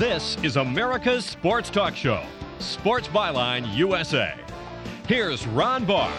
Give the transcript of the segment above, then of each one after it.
This is America's Sports Talk Show, Sports Byline USA. Here's Ron Barr.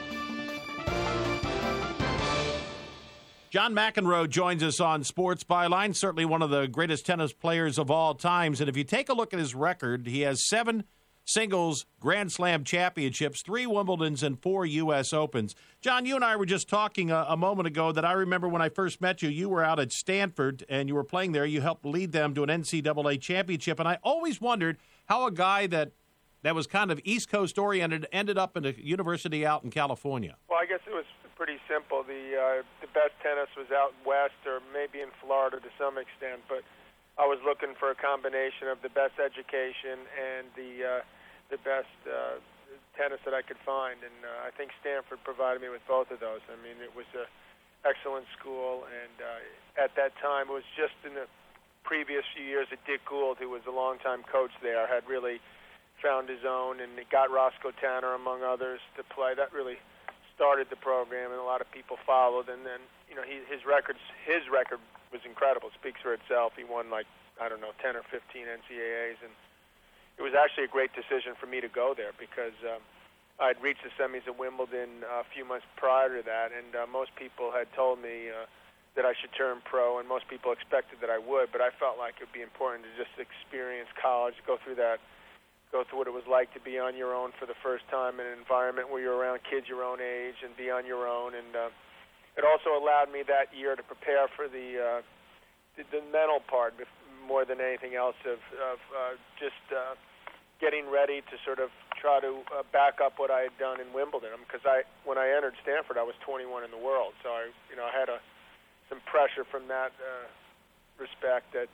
John McEnroe joins us on Sports Byline, certainly one of the greatest tennis players of all times. And if you take a look at his record, he has 7 singles Grand Slam championships, 3 Wimbledons, and 4 U.S. Opens. John, you and I were just talking a moment ago that I remember when I first met you, you were out at Stanford and you were playing there. You helped lead them to an NCAA championship. And I always wondered how a guy that was kind of East Coast oriented ended up in a university out in California. Well, I guess it was pretty simple. The best tennis was out west or maybe in Florida to some extent, but I was looking for a combination of the best education and the best tennis that I could find, and I think Stanford provided me with both of those. I mean, it was an excellent school, and at that time, it was just in the previous few years that Dick Gould, who was a longtime coach there, had really found his own, and it got Roscoe Tanner, among others, to play. That really started the program, and a lot of people followed, and then, you know, his record was incredible. It speaks for itself. He won, 10 or 15 NCAAs, and it was actually a great decision for me to go there because I'd reached the semis at Wimbledon a few months prior to that, and most people had told me that I should turn pro, and most people expected that I would, but I felt like it would be important to just experience college, go through what it was like to be on your own for the first time in an environment where you're around kids your own age and be on your own. And it also allowed me that year to prepare for the mental part more than anything else of just getting ready to sort of try to back up what I had done in Wimbledon. Because when I entered Stanford, I was 21 in the world, so I had some pressure from that respect that.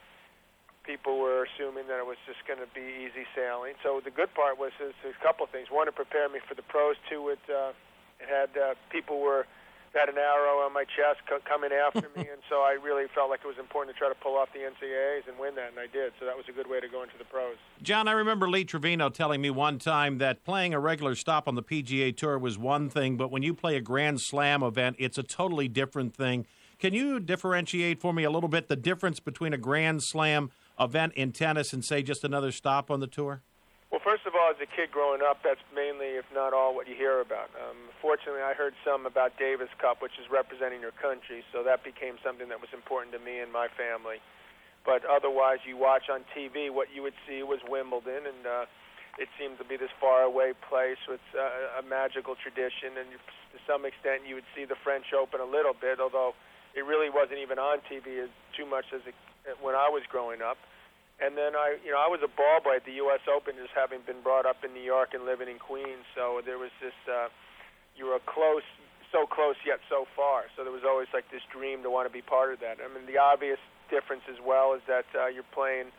People were assuming that it was just going to be easy sailing. So the good part was a couple of things. One, it prepared me for the pros. Two, it had people had an arrow on my chest coming after me, and so I really felt like it was important to try to pull off the NCAAs and win that, and I did. So that was a good way to go into the pros. John, I remember Lee Trevino telling me one time that playing a regular stop on the PGA Tour was one thing, but when you play a Grand Slam event, it's a totally different thing. Can you differentiate for me a little bit the difference between a Grand Slam event in tennis and, say, just another stop on the tour? Well, first of all, as a kid growing up, that's mainly, if not all, what you hear about. Fortunately, I heard some about Davis Cup, which is representing your country, so that became something that was important to me and my family. But otherwise, you watch on TV, what you would see was Wimbledon, and it seemed to be this faraway place with a magical tradition, and to some extent you would see the French Open a little bit, although it really wasn't even on TV too much when I was growing up. And then I was a ball boy at the U.S. Open, just having been brought up in New York and living in Queens. So there was this, you were so close yet so far. So there was always like this dream to want to be part of that. I mean, the obvious difference as well is that you're playing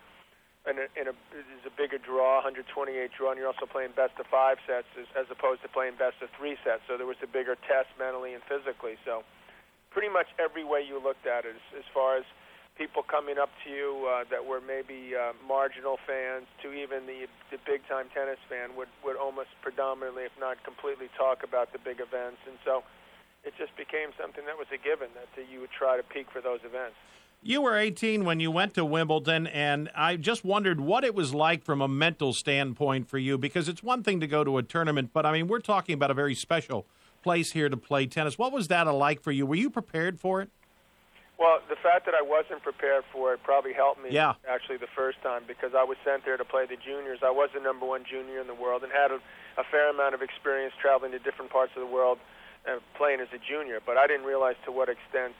there's a bigger draw, 128 draw, and you're also playing best of 5 sets as opposed to playing best of 3 sets. So there was a bigger test mentally and physically. So pretty much every way you looked at it, as far as people coming up to you that were maybe marginal fans to even the big-time tennis fan would almost predominantly, if not completely, talk about the big events. And so it just became something that was a given, that you would try to peak for those events. You were 18 when you went to Wimbledon, and I just wondered what it was like from a mental standpoint for you, because it's one thing to go to a tournament, but, I mean, we're talking about a very special place here to play tennis. What was that like for you? Were you prepared for it? Well, the fact that I wasn't prepared for it probably helped me actually the first time, because I was sent there to play the juniors. I was the number 1 junior in the world and had a fair amount of experience traveling to different parts of the world playing as a junior, but I didn't realize to what extent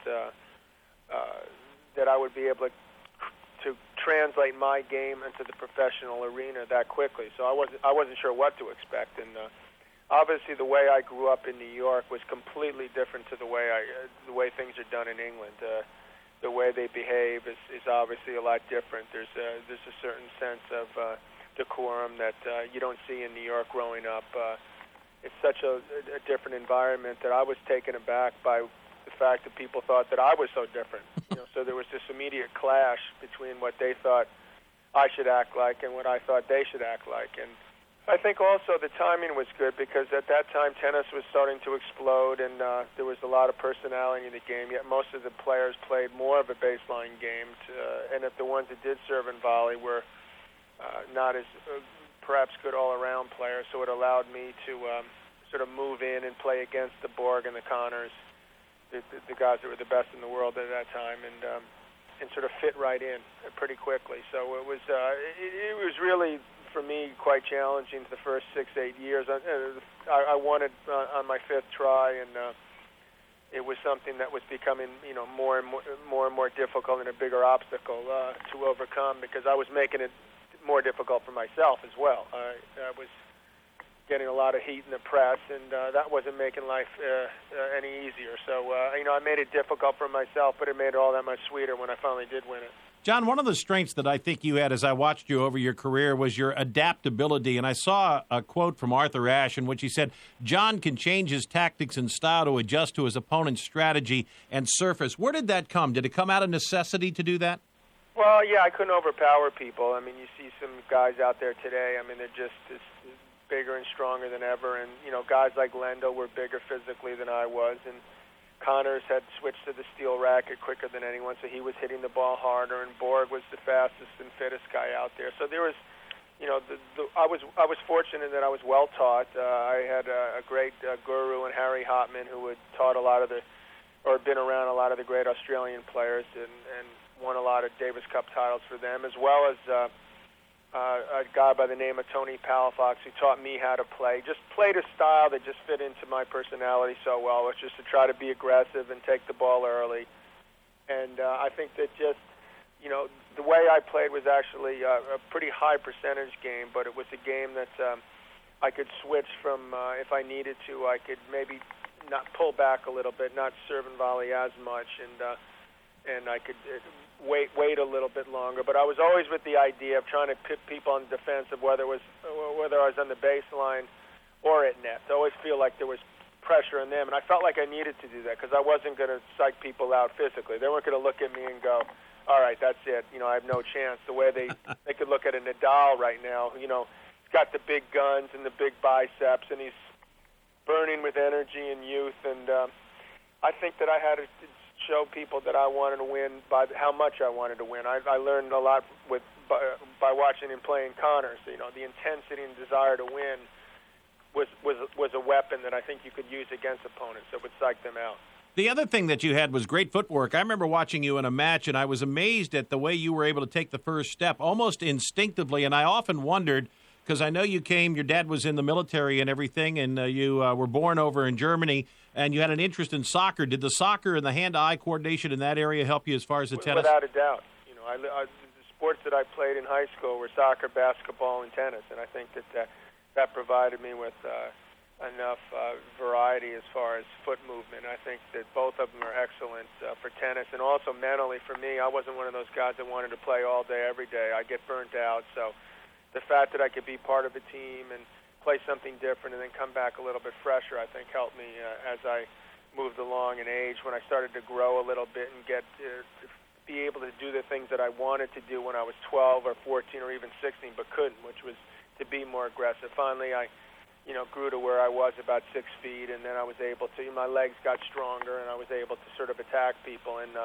that I would be able to translate my game into the professional arena that quickly. So I wasn't sure what to expect, and obviously the way I grew up in New York was completely different to the way things are done in England. The way they behave is obviously a lot different. There's a certain sense of decorum that you don't see in New York growing up. It's such a different environment that I was taken aback by the fact that people thought that I was so different. So there was this immediate clash between what they thought I should act like and what I thought they should act like. And I think also the timing was good because at that time tennis was starting to explode and there was a lot of personality in the game, yet most of the players played more of a baseline game. And if the ones that did serve and volley were not as perhaps good all-around players, so it allowed me to sort of move in and play against the Borg and the Connors, the guys that were the best in the world at that time, and sort of fit right in pretty quickly. So it was really, for me, quite challenging the first 6-8 years. I won it on my fifth try, and it was something that was becoming, more and more difficult and a bigger obstacle to overcome because I was making it more difficult for myself as well. I was getting a lot of heat in the press, and that wasn't making life any easier. So, I made it difficult for myself, but it made it all that much sweeter when I finally did win it. John, one of the strengths that I think you had as I watched you over your career was your adaptability. And I saw a quote from Arthur Ashe in which he said, John can change his tactics and style to adjust to his opponent's strategy and surface. Where did that come? Did it come out of necessity to do that? Well, yeah, I couldn't overpower people. I mean, you see some guys out there today, they're just as bigger and stronger than ever. And, guys like Lendl were bigger physically than I was. And Connors had switched to the steel racket quicker than anyone, so he was hitting the ball harder, and Borg was the fastest and fittest guy out there. So there was, I was fortunate that I was well taught. I had a great guru in Harry Hopman who had taught been around a lot of the great Australian players and won a lot of Davis Cup titles for them, as well as a guy by the name of Tony Palafox who taught me how to play. Just played a style that just fit into my personality so well, which is to try to be aggressive and take the ball early. And I think that just, the way I played was actually a pretty high percentage game, but it was a game that I could switch from, if I needed to, I could maybe not pull back a little bit, not serve and volley as much, and I could wait a little bit longer. But I was always with the idea of trying to pit people on the defensive, whether I was on the baseline or at net. To always feel like there was pressure on them, and I felt like I needed to do that because I wasn't going to psych people out physically. They weren't going to look at me and go, all right, that's it. I have no chance. The way they could look at a Nadal right now, he's got the big guns and the big biceps, and he's burning with energy and youth. And I think that I had to show people that I wanted to win by how much I wanted to win. I learned a lot by watching him playing Connors. The intensity and desire to win was a weapon that I think you could use against opponents that would psych them out. The other thing that you had was great footwork. I remember watching you in a match, and I was amazed at the way you were able to take the first step almost instinctively. And I often wondered, because I know your dad was in the military and everything, and you were born over in Germany, and you had an interest in soccer. Did the soccer and the hand-to-eye coordination in that area help you as far as the tennis? Without a doubt. The sports that I played in high school were soccer, basketball, and tennis, and I think that provided me with enough variety as far as foot movement. I think that both of them are excellent for tennis, and also mentally for me. I wasn't one of those guys that wanted to play all day, every day. I get burnt out, so the fact that I could be part of a team and play something different and then come back a little bit fresher, I think helped me as I moved along in age. When I started to grow a little bit and get to be able to do the things that I wanted to do when I was 12 or 14 or even 16 but couldn't, which was to be more aggressive. Finally, I grew to where I was about 6 feet, and then I was able to, my legs got stronger, and I was able to sort of attack people. And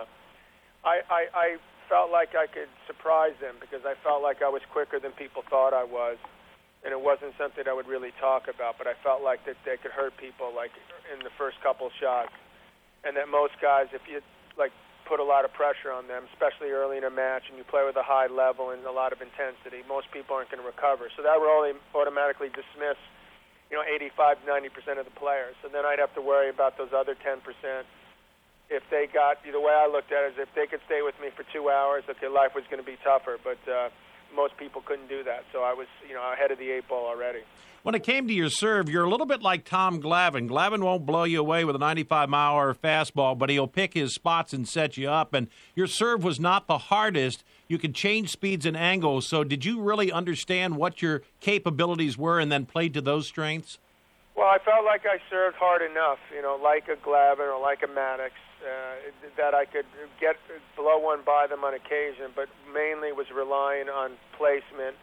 I felt like I could surprise them because I felt like I was quicker than people thought I was, and it wasn't something I would really talk about, but I felt like that they could hurt people like in the first couple shots, and that most guys, if you put a lot of pressure on them, especially early in a match, and you play with a high level and a lot of intensity, most people aren't going to recover. So that would only automatically dismiss 85-90% of the players. So then I'd have to worry about those other 10%. If they got, the way I looked at it is if they could stay with me for 2 hours, okay, life was going to be tougher, but most people couldn't do that. So I was, ahead of the 8 ball already. When it came to your serve, you're a little bit like Tom Glavine. Glavine won't blow you away with a 95-mile-an-hour fastball, but he'll pick his spots and set you up. And your serve was not the hardest. You could change speeds and angles. So did you really understand what your capabilities were and then played to those strengths? Well, I felt like I served hard enough, like a Glavine or like a Maddox, that I could blow one by them on occasion, but mainly was relying on placement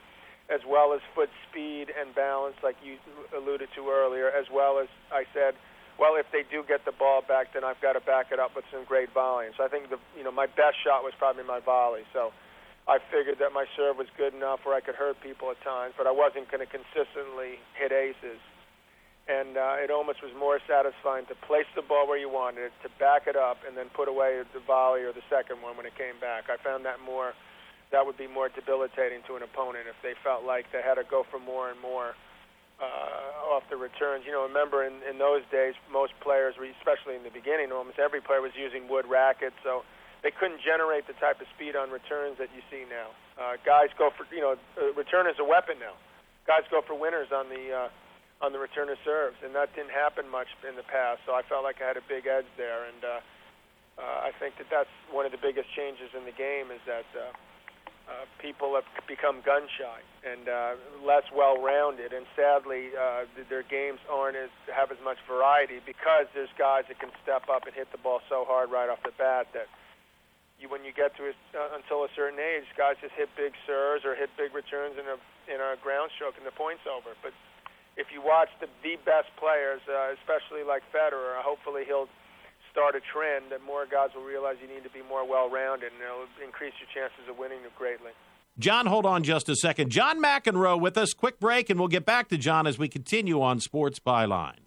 as well as foot speed and balance, like you alluded to earlier, as well as I said, well, if they do get the ball back, then I've got to back it up with some great volleying. So I think my best shot was probably my volley. So I figured that my serve was good enough where I could hurt people at times, but I wasn't going to consistently hit aces. And it almost was more satisfying to place the ball where you wanted it, to back it up, and then put away the volley or the second one when it came back. I found that would be more debilitating to an opponent if they felt like they had to go for more and more off the returns. Remember in those days, most players, especially in the beginning, almost every player was using wood rackets, so they couldn't generate the type of speed on returns that you see now. Guys go for, return is a weapon now. Guys go for winners on the return of serves, and that didn't happen much in the past, so I felt like I had a big edge there, and I think that's one of the biggest changes in the game is that people have become gun-shy and less well-rounded, and sadly their games have as much variety because there's guys that can step up and hit the ball so hard right off the bat that when you get to until a certain age, guys just hit big serves or hit big returns in a ground stroke and the point's over. But if you watch the best players, especially like Federer, hopefully he'll start a trend that more guys will realize you need to be more well-rounded, and it'll increase your chances of winning greatly. John, hold on just a second. John McEnroe with us. Quick break, and we'll get back to John as we continue on Sports Byline.